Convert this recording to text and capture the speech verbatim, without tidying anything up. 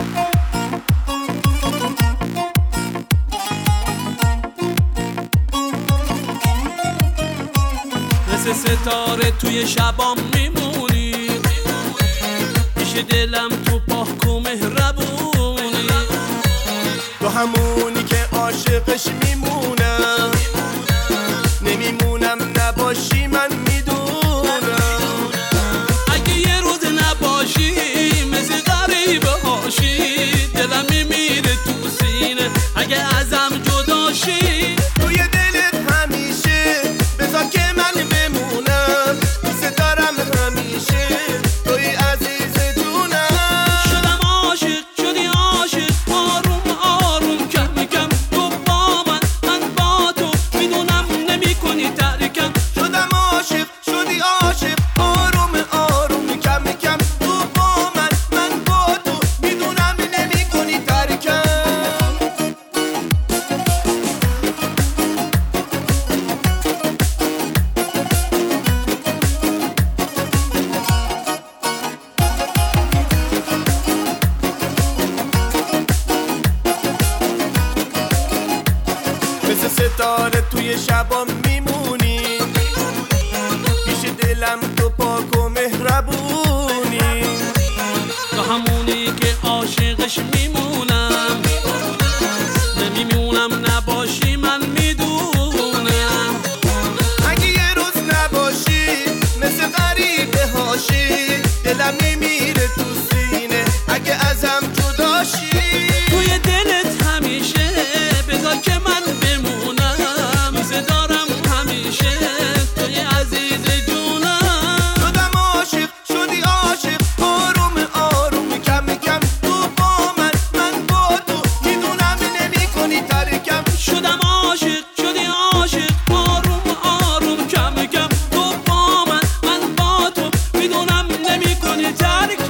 مثل ستاره توی شبام میمونی، پیش دلم تو پاک و مهربونی، تو همونی که عاشقش میمونم، نمیمونم نباشی من میدونم. اگه یه روز نباشی مثل غریبه هاشی، دلم میمیره تو سینه اگه ازم جداشی. توی دلت همیشه بذار که من بمونم، دوست دارم همیشه توی عزیز جونم. شدم عاشق شدی عاشق، آروم آروم کم کم تو با من، من با تو میدونم نمی کنی ترکم. شدم عاشق شدی عاشق، آروم آروم کم کم تو با من، من با تو میدونم نمی کنی ترکم. مثل ستاره توی شبام میمونی، پیش دلم تو پاک و مهربونی، تو همونی که عاشقش میمونم، نمیمونم نباشی من میدونم. اگه یه روز نباشی مثل غریبه هاشی، دلم میمیره تو سینه اگه ازم جداشی. توی دلت همیشه بذار که من بمونم، دوست دارم همیشه توی عزیز جونم. شدم عاشق شدی عاشق، آروم آروم کم کم تو با من، من با تو میدونم نمی کنی ترکم. شدم عاشق شدی عاشق، آروم آروم کم کم تو با من، من با تو میدونم نمی کنی ترکم.